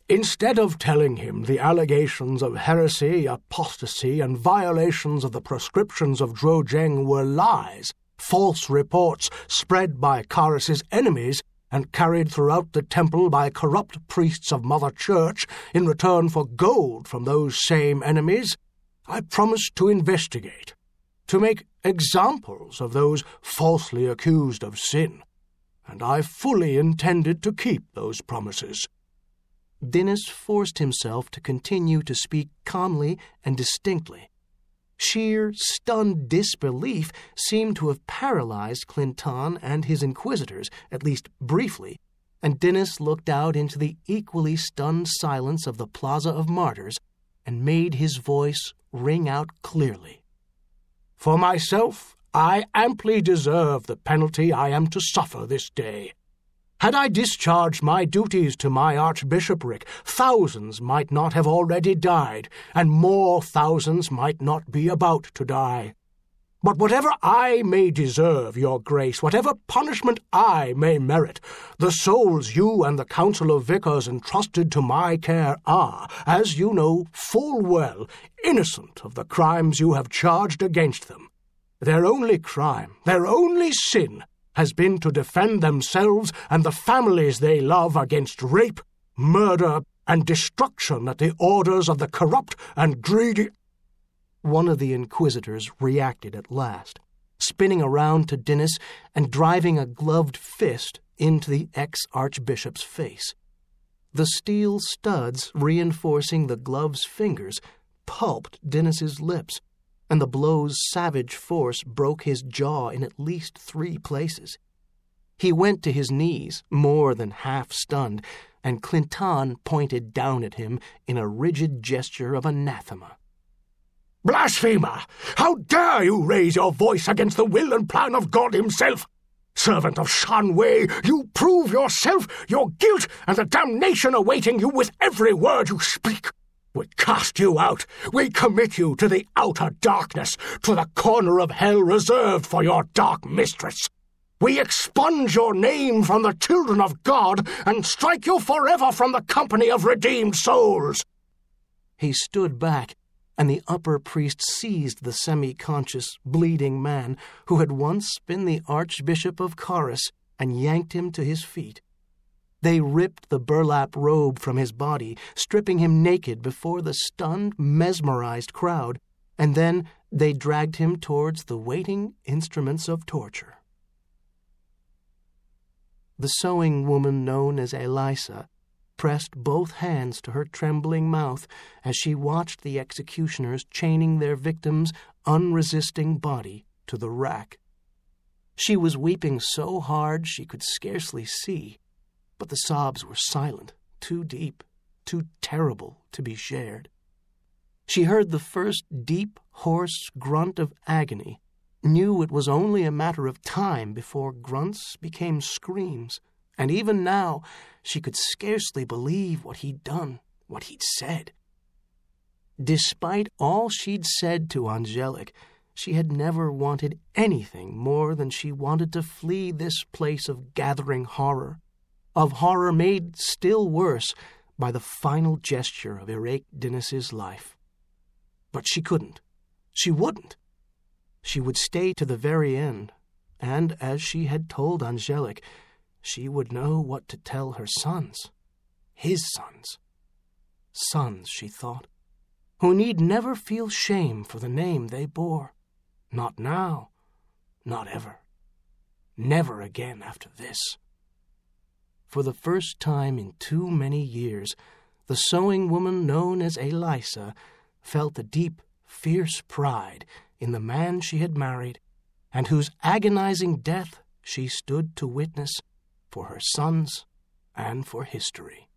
Instead of telling him the allegations of heresy, apostasy, and violations of the prescriptions of Zhuozheng were lies, false reports spread by Carus's enemies and carried throughout the temple by corrupt priests of Mother Church in return for gold from those same enemies, I promised to investigate, to make examples of those falsely accused of sin, and I fully intended to keep those promises." Dinas forced himself to continue to speak calmly and distinctly. Sheer, stunned disbelief seemed to have paralyzed Clinton and his inquisitors, at least briefly, and Dinas looked out into the equally stunned silence of the Plaza of Martyrs and made his voice ring out clearly. "For myself, I amply deserve the penalty I am to suffer this day. Had I discharged my duties to my archbishopric, thousands might not have already died, and more thousands might not be about to die. But whatever I may deserve, your grace, whatever punishment I may merit, the souls you and the Council of Vicars entrusted to my care are, as you know full well, innocent of the crimes you have charged against them. Their only crime, their only sin, has been to defend themselves and the families they love against rape, murder, and destruction at the orders of the corrupt and greedy—" One of the inquisitors reacted at last, spinning around to Dinas and driving a gloved fist into the ex-archbishop's face. The steel studs reinforcing the glove's fingers pulped Dinas's lips, and the blow's savage force broke his jaw in at least 3 places. He went to his knees, more than half-stunned, and Clinton pointed down at him in a rigid gesture of anathema. "Blasphemer! How dare you raise your voice against the will and plan of God himself? Servant of Shan Wei, you prove yourself, your guilt, and the damnation awaiting you with every word you speak. We cast you out. We commit you to the outer darkness, to the corner of hell reserved for your dark mistress. We expunge your name from the children of God and strike you forever from the company of redeemed souls." He stood back, and the upper priest seized the semi-conscious, bleeding man who had once been the Archbishop of Carus and yanked him to his feet. They ripped the burlap robe from his body, stripping him naked before the stunned, mesmerized crowd, and then they dragged him towards the waiting instruments of torture. The sewing woman known as Elisa pressed both hands to her trembling mouth as she watched the executioners chaining their victim's unresisting body to the rack. She was weeping so hard she could scarcely see, but the sobs were silent, too deep, too terrible to be shared. She heard the first deep, hoarse grunt of agony, knew it was only a matter of time before grunts became screams, and even now she could scarcely believe what he'd done, what he'd said. Despite all she'd said to Angelic, she had never wanted anything more than she wanted to flee this place of gathering horror, of horror made still worse by the final gesture of Irake Dinas's life. But she couldn't. She wouldn't. She would stay to the very end, and as she had told Angelic, she would know what to tell her sons. His sons. Sons, she thought, who need never feel shame for the name they bore. Not now. Not ever. Never again after this. For the first time in too many years, the sewing woman known as Elisa felt a deep, fierce pride in the man she had married, and whose agonizing death she stood to witness for her sons and for history.